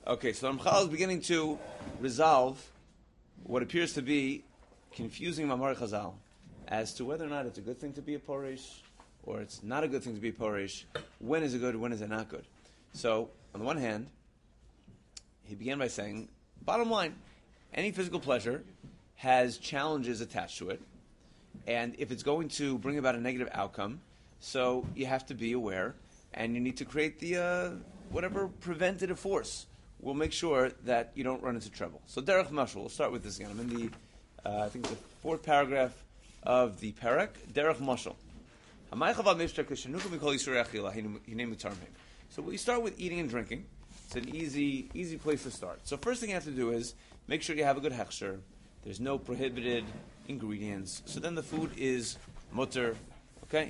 Okay, so Ramchal is beginning to resolve what appears to be confusing Mamar Chazal as to whether or not it's a good thing to be a Porish or it's not a good thing to be a Porish. When is it good, when is it not good? So, on the one hand, he began by saying, bottom line, any physical pleasure has challenges attached to it, and if it's going to bring about a negative outcome, so you have to be aware, and you need to create the whatever preventative force will make sure that you don't run into trouble. So Derech Mashal, we'll start with this again. I'm in the, I think the fourth paragraph of the parak, Derech Mashal. So we start with eating and drinking. It's an easy place to start. So first thing you have to do is make sure you have a good hechsher. There's no prohibited ingredients. So then the food is mutter. Okay?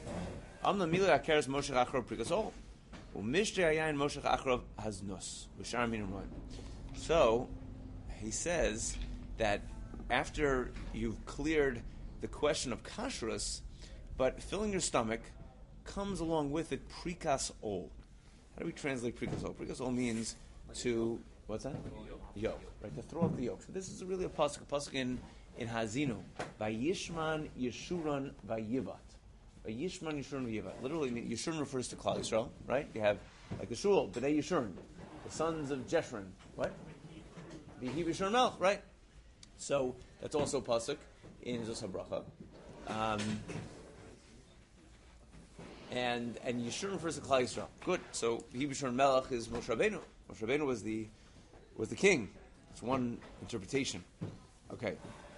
So he says that after you've cleared the question of kashrus, but filling your stomach comes along with it prikas ol. How do we translate prikas ol? Prikas ol means to, what's that? Yoke, right? To throw up the yoke. So this is really a pasuk in Hazinu. Vayishman Yeshurun Vayivat. Vayishman Yeshurun Vayivat. Literally, Yeshurun refers to Klal Yisrael, right? You have, like the shul, B'nai Yeshurun, the sons of Jeshurun. What? V'hi Yeshurun Melch, right? So that's also a pasuk in Zos HaBracha. And Yeshurun refers to Klal Yisrael. Good. So V'hi Yeshurun Melch is Moshe Rabbeinu. Moshe Rabbeinu was the king. It's one interpretation. Okay.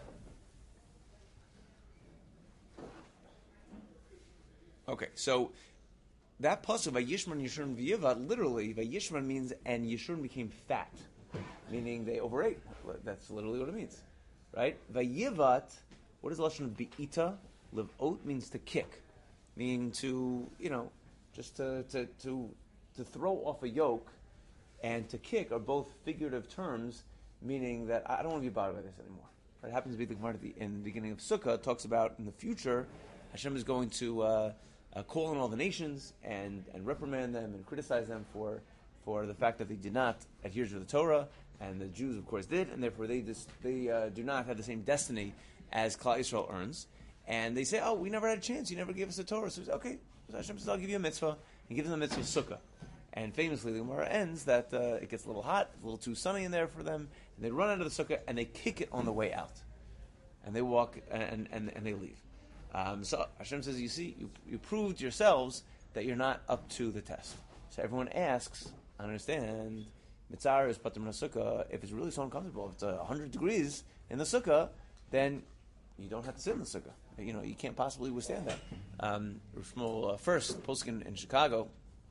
Okay, so that pasuk Vayishman Yeshurun V'yivat, literally Vayishman means and Yeshurun became fat, meaning they overate. That's literally what it means, right? Vayivat, what is the lashon of be'ita? Liv'ot means to kick, meaning to just to throw off a yoke, and to kick are both figurative terms, meaning that I don't want to be bothered by this anymore. It happens to be the Gemara in the beginning of Sukkah. It talks about in the future, Hashem is going to call on all the nations and reprimand them and criticize them for the fact that they did not adhere to the Torah, and the Jews, of course, did, and therefore they do not have the same destiny as Klal Yisrael earns. And they say, oh, we never had a chance. You never gave us a Torah. So okay, Hashem says, I'll give you a mitzvah, and give them the mitzvah Sukkah. And famously, the Gemara ends that it gets a little hot, a little too sunny in there for them, and they run out of the Sukkah, and they kick it on the way out. And they walk, and they leave. So Hashem says, you see, you proved yourselves that you're not up to the test. So everyone asks, I understand, Mitzar is Pater Min HaSukkah, if it's really so uncomfortable, if it's 100 degrees in the Sukkah, then you don't have to sit in the Sukkah. You can't possibly withstand that. First, posting in Chicago,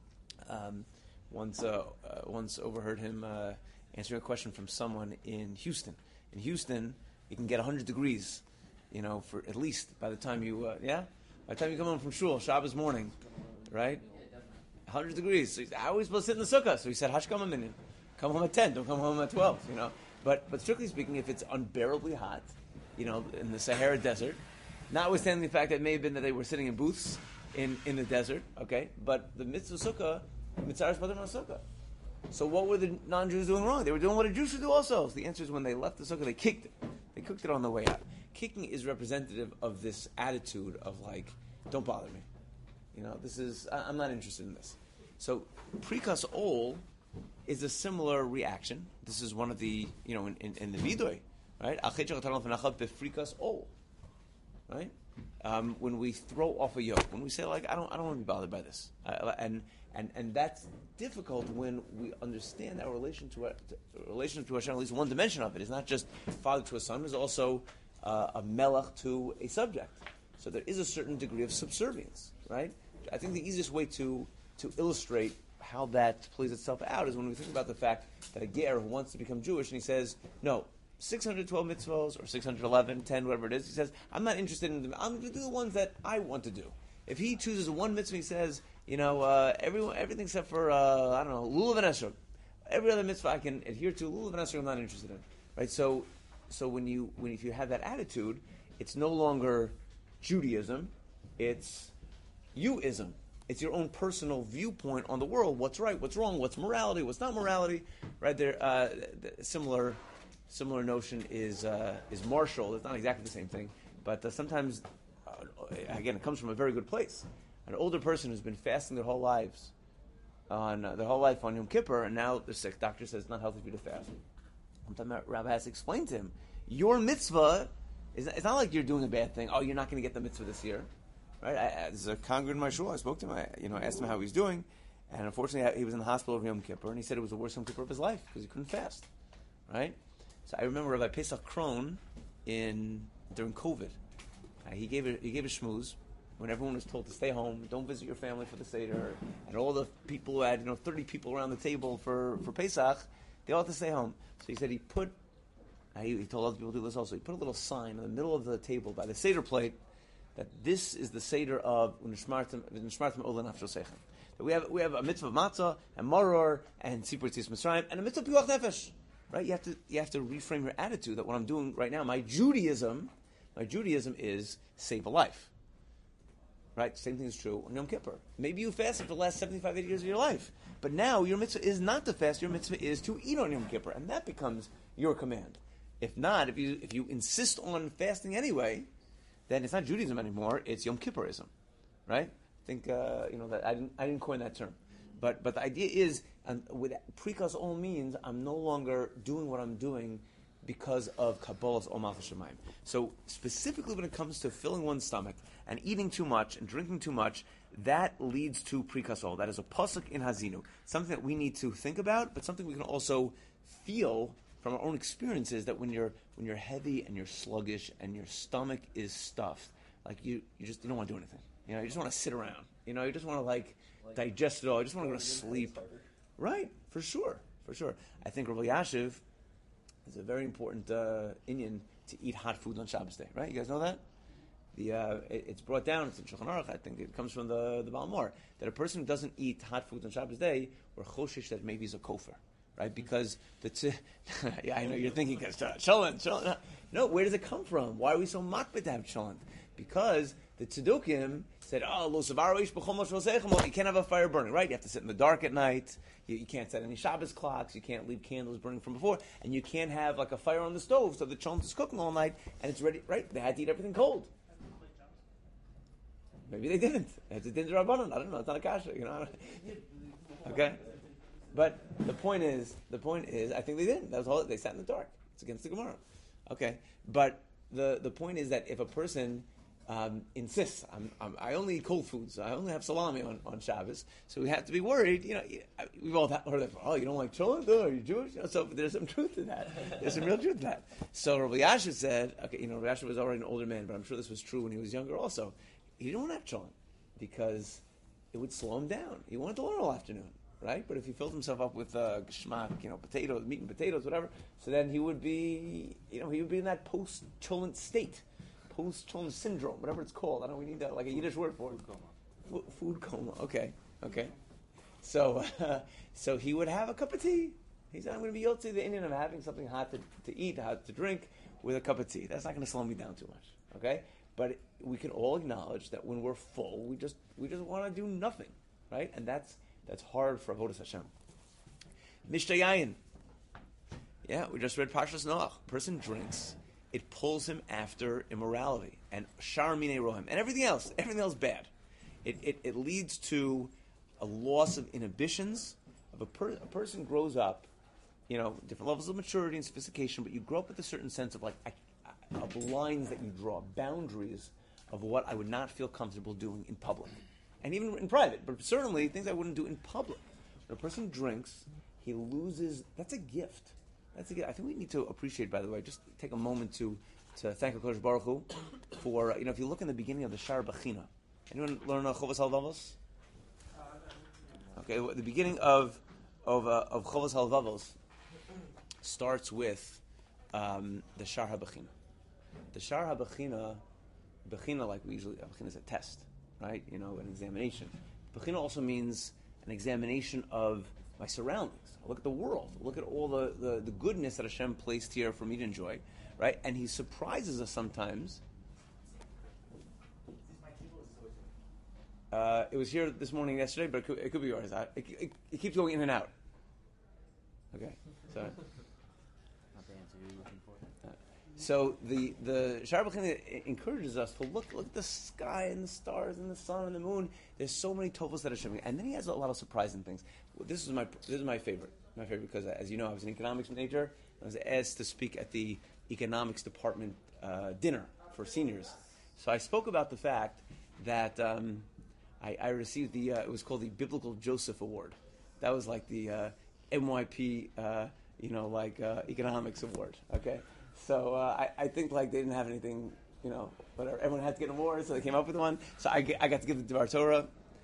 once overheard him answering a question from someone in Houston. In Houston, you can get 100 degrees, for at least by the time you by the time you come home from shul, Shabbos morning, right? 100 degrees. So how are we supposed to sit in the sukkah? So he said, Hashkam a minute. Come home at 10, don't come home at 12, But strictly speaking, if it's unbearably hot, in the Sahara Desert, notwithstanding the fact that it may have been that they were sitting in booths in the desert, okay? But the mitzvah sukkah, mitzvah is Pater Min HaSukkah. So what were the non-Jews doing wrong? They were doing what a Jew should do also. So the answer is when they left the sukkah, they kicked it. They cooked it on the way out. Kicking is representative of this attitude of don't bother me. I'm not interested in this. So prikas ol is a similar reaction. This is one of the, in the Vidoy, right? Befrikas ol, right? When we throw off a yoke, when we say I don't want to be bothered by this, and that's difficult when we understand our relation to Hashem. At least one dimension of it is not just father to a son; is also a melech to a subject. So there is a certain degree of subservience, right? I think the easiest way to illustrate how that plays itself out is when we think about the fact that a ger who wants to become Jewish and he says, no, 612 mitzvahs or 611, 10, whatever it is, he says, I'm not interested in them. I'm going to do the ones that I want to do. If he chooses one mitzvah, he says, everything except for, lulav and esrog. Every other mitzvah I can adhere to, lulav and esrog I'm not interested in. Right? So if you have that attitude, it's no longer Judaism, it's you-ism. It's your own personal viewpoint on the world. What's right? What's wrong? What's morality? What's not morality? Right there. Similar notion is martial. It's not exactly the same thing, but sometimes, again, it comes from a very good place. An older person who's been fasting their whole life on Yom Kippur, and now they're sick. Doctor says it's not healthy for you to fast. Sometimes Rabbi has to explain to him, your mitzvah it's not like you're doing a bad thing. Oh, you're not going to get the mitzvah this year, right? There's a congregant in my shul. I spoke to him. I asked him how he's doing, and unfortunately, he was in the hospital over Yom Kippur, and he said it was the worst Yom Kippur of his life because he couldn't fast, right? So I remember Rabbi Pesach Krohn during COVID. He gave a shmooze when everyone was told to stay home, don't visit your family for the Seder, and all the people who had 30 people around the table for Pesach, they all had to stay home. So he said he told other people to do this also. He put a little sign in the middle of the table by the Seder plate that this is the Seder of Nishmartim Ola Nafsho Sechem. That we have a mitzvah of matzah and maror and sipur tzis Mitzrayim and a mitzvah of piuach nefesh. Right? You have to reframe your attitude that what I'm doing right now, my Judaism is save a life. Right? Same thing is true on Yom Kippur. Maybe you fasted for the last 75, 80 years of your life. But now your mitzvah is not to fast, your mitzvah is to eat on Yom Kippur. And that becomes your command. If not, if you insist on fasting anyway, then it's not Judaism anymore, it's Yom Kippurism. Right? I think that I didn't coin that term. But the idea is, with Prikas all means I'm no longer doing what I'm doing because of Kabbalah's Omal Hashemayim. So specifically when it comes to filling one's stomach and eating too much and drinking too much, that leads to Prikasol. That is a pasuk in Hazinu. Something that we need to think about, but something we can also feel from our own experiences, that when you're heavy and you're sluggish and your stomach is stuffed, like you don't want to do anything. You just want to sit around. You just want to digest it all. You just want to go to sleep. Right, for sure. I think Rabbi Yashiv is a very important inyan to eat hot food on Shabbos day. Right, you guys know that? It's brought down. It's in Shulchan Aruch. I think it comes from the Balmor that a person who doesn't eat hot food on Shabbos day, we're choshish that maybe he's a kofar. Right, because I know you're thinking because cholent. No, where does it come from? Why are we so makbid to have cholent? Because the Tzedukim said, lo savaro ish b'chol moshe v'seichem, you can't have a fire burning, right? You have to sit in the dark at night. You can't set any Shabbos clocks. You can't leave candles burning from before, and you can't have like a fire on the stove so the cholent is cooking all night and it's ready. Right? They had to eat everything cold. Maybe they didn't. It's a din d'Rabbanan. I don't know. It's not a kasha. Okay. But the point is, I think they didn't. That was all. They sat in the dark. It's against the Gemara. Okay. But the point is that if a person insists, I only eat cold foods. I only have salami on Shabbos. So we have to be worried. We've all heard that. Oh, you don't like cholent? Oh, are you Jewish? So there's some truth to that. There's some real truth to that. So Rabbi Yashiv said, okay, Rabbi Yashiv was already an older man, but I'm sure this was true when he was younger also. He didn't want to have cholent because it would slow him down. He wanted to learn all afternoon, right? But if he filled himself up with geschmack, potatoes, meat and potatoes, whatever, so then he would be, he would be in that post-cholent state. Post-cholent syndrome, whatever it's called. I don't know, we need that, like a Yiddish word for it. Food coma. Food coma, okay. So he would have a cup of tea. He said, I'm going to be yotzi the Indian of having something hot to eat, hot to drink, with a cup of tea. That's not going to slow me down too much, okay? But we can all acknowledge that when we're full, we just want to do nothing, right? And that's hard for Avodas Hashem. Mishtayayin. Yeah, we just read Parshas Noach. Person drinks. It pulls him after immorality and shar minei rohim and everything else bad. It leads to a loss of inhibitions. A person grows up, different levels of maturity and sophistication, but you grow up with a certain sense of of lines that you draw, boundaries of what I would not feel comfortable doing in public, and even in private, but certainly things I wouldn't do in public. When a person drinks, he loses. That's a gift. I think we need to appreciate, by the way, just take a moment to thank HaKadosh Baruch Hu for, if you look in the beginning of the Shar Bechina. Anyone learn Chovas HaLevavos? Okay, the beginning of Chovas HaLevavos starts with the Shar HaBechina. The Shar HaBechina, like we usually, Bechina is a test, right? An examination. Bechina also means an examination of my surroundings. Look at the world. Look at all the goodness that Hashem placed here for me to enjoy, right? And He surprises us sometimes. It was here this morning, yesterday, but it could be yours. It keeps going in and out. Okay, sorry. Not the answer you're looking for. So the Sha'ar B'China encourages us to look at the sky and the stars and the sun and the moon. There's so many tovos that are showing, and then he has a lot of surprising things. This is my favorite. My favorite because, as you know, I was an economics major. I was asked to speak at the economics department dinner for seniors. So I spoke about the fact that I received it was called the Biblical Joseph Award. That was like the MYP, economics award. Okay, so I think like they didn't have anything, whatever. Everyone had to get an award, so they came up with one. So I got to give the Dvar Torah.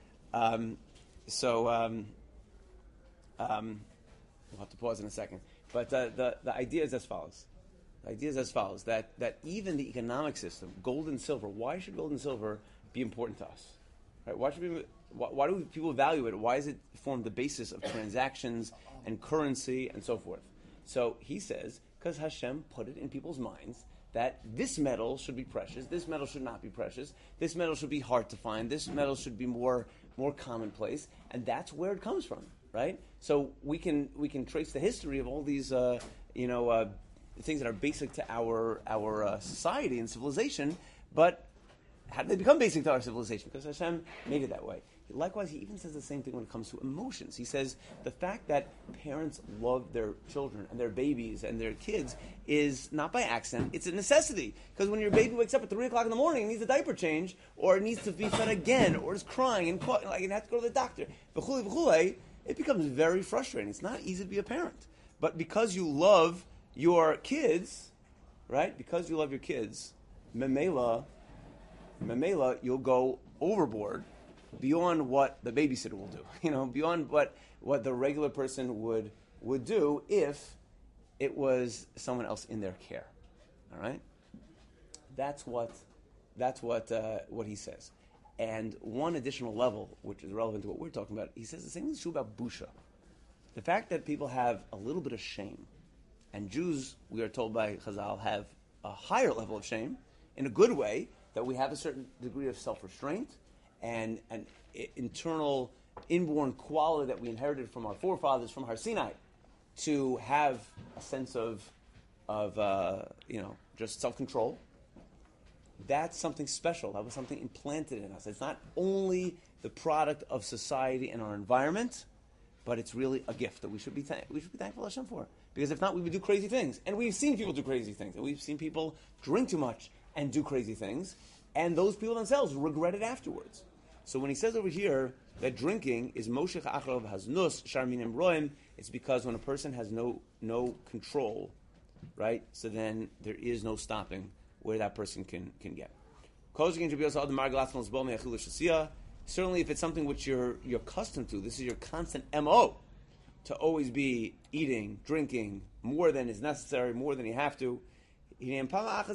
We'll have to pause in a second. But the idea is as follows. The idea is as follows, that even the economic system, gold and silver, why should gold and silver be important to us? Right? Why do people value it? Why does it form the basis of transactions and currency and so forth? So he says, because Hashem put it in people's minds that this metal should be precious, this metal should not be precious, this metal should be hard to find, this metal should be more commonplace, and that's where it comes from. Right, so we can trace the history of all these things that are basic to our society and civilization. But how did they become basic to our civilization? Because Hashem made it that way. Likewise, he even says the same thing when it comes to emotions. He says the fact that parents love their children and their babies and their kids is not by accident; it's a necessity. Because when your baby wakes up at 3 o'clock in the morning and needs a diaper change, or it needs to be fed again, or is crying and has to go to the doctor, it becomes very frustrating. It's not easy to be a parent. But because you love your kids, right? Because you love your kids, memela, you'll go overboard beyond what the babysitter will do. Beyond what the regular person would do if it was someone else in their care. All right? That's what he says. And one additional level, which is relevant to what we're talking about, he says the same thing is true about busha. The fact that people have a little bit of shame, and Jews, we are told by Chazal, have a higher level of shame, in a good way, that we have a certain degree of self-restraint and an internal, inborn quality that we inherited from our forefathers, from Har Sinai, to have a sense of just self-control. That's something special. That was something implanted in us. It's not only the product of society and our environment, but it's really a gift that we should be thankful to Hashem for. Because if not, we would do crazy things. And we've seen people do crazy things. And we've seen people drink too much and do crazy things. And those people themselves regret it afterwards. So when he says over here that drinking is Moshech Achrav Haznus Sharminim Roim, it's because when a person has no control, right? So then there is no stopping where that person can get. Certainly if it's something which you're accustomed to, this is your constant MO, to always be eating, drinking, more than is necessary, more than you have to. If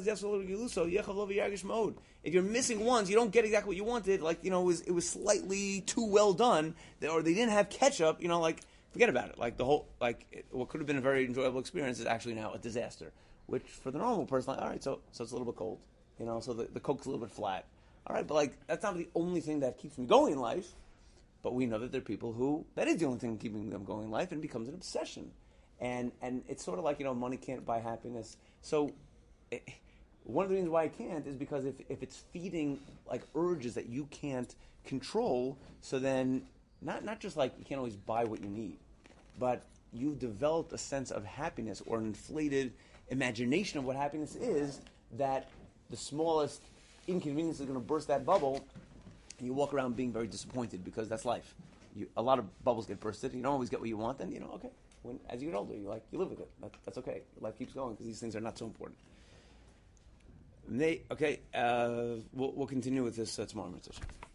you're missing once, you don't get exactly what you wanted, it was slightly too well done, or they didn't have ketchup, forget about it. What could have been a very enjoyable experience is actually now a disaster. Which for the normal person, all right, so it's a little bit cold, so the Coke's a little bit flat. All right, but that's not the only thing that keeps me going in life. But we know that there are people who that is the only thing keeping them going in life, and it becomes an obsession. And it's sort of like money can't buy happiness. So one of the reasons why it can't is because if it's feeding urges that you can't control, so then not just you can't always buy what you need, but you've developed a sense of happiness or an inflated imagination of what happiness is, that the smallest inconvenience is going to burst that bubble, and you walk around being very disappointed because that's life. A lot of bubbles get bursted. You don't always get what you want, and okay. As you get older, you live with it. That's okay. Life keeps going because these things are not so important. We'll continue with this tomorrow.